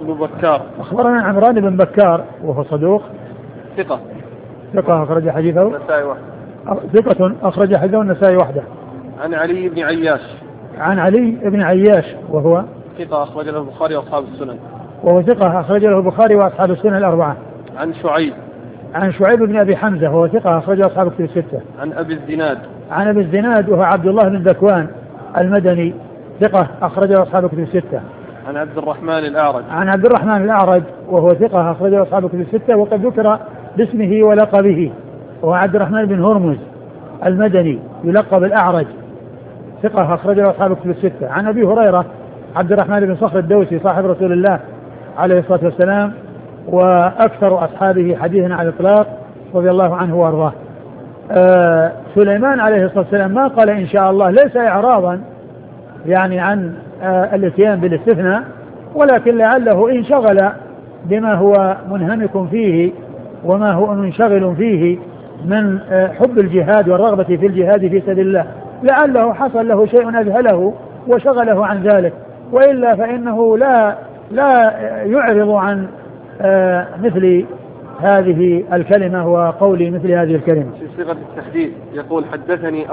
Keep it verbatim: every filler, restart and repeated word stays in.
بن بكار. أخبرنا عمران بن بكار وهو صدوق ثقة ثقة أخرج حديثه النسائي وحده. ثقة أخرج حديثه النسائي وحده. عن علي بن عياش. عن علي بن عياش وهو ثقة أخرج له البخاري وأصحاب السنن. وهو ثقة أخرج له البخاري وأصحاب السنن الأربعة. عن شعيب. عن شعيب بن أبي حمزة وهو ثقة أخرج أصحاب الكتب الستة. عن أبي الزناد. عن أبي الزناد وهو عبد الله بن ذكوان المدني ثقة أخرج أصحاب الكتب الستة. عن عبد الرحمن الأعرج. عن عبد الرحمن الأعرج وهو ثقة أخرج أصحاب الكتب الستة، وقد ذكر باسمه ولقبه، وهو عبد الرحمن بن هرمز المدني يلقب الأعرج ثقة أخرج أصحاب الكتب الستة. عن أبي هريرة عبد الرحمن بن صخر الدوسي صاحب رسول الله عليه الصلاة والسلام وأكثر أصحابه حديثا على الإطلاق رضي الله عنه وأرضاه. آه سليمان عليه الصلاة والسلام ما قال إن شاء الله ليس إعراضا يعني عن آه الاتيان بالاستثناء، ولكن لعله انشغل بما هو منهمك فيه وما هو منشغل فيه من آه حب الجهاد والرغبة في الجهاد في سبيل الله، لعله حصل له شيء أذهله وشغله عن ذلك، وإلا فإنه لا لا يعرض عن آه مثل هذه الكلمة وقول مثل هذه الكلمة. في صيغة التحديد يقول حدثني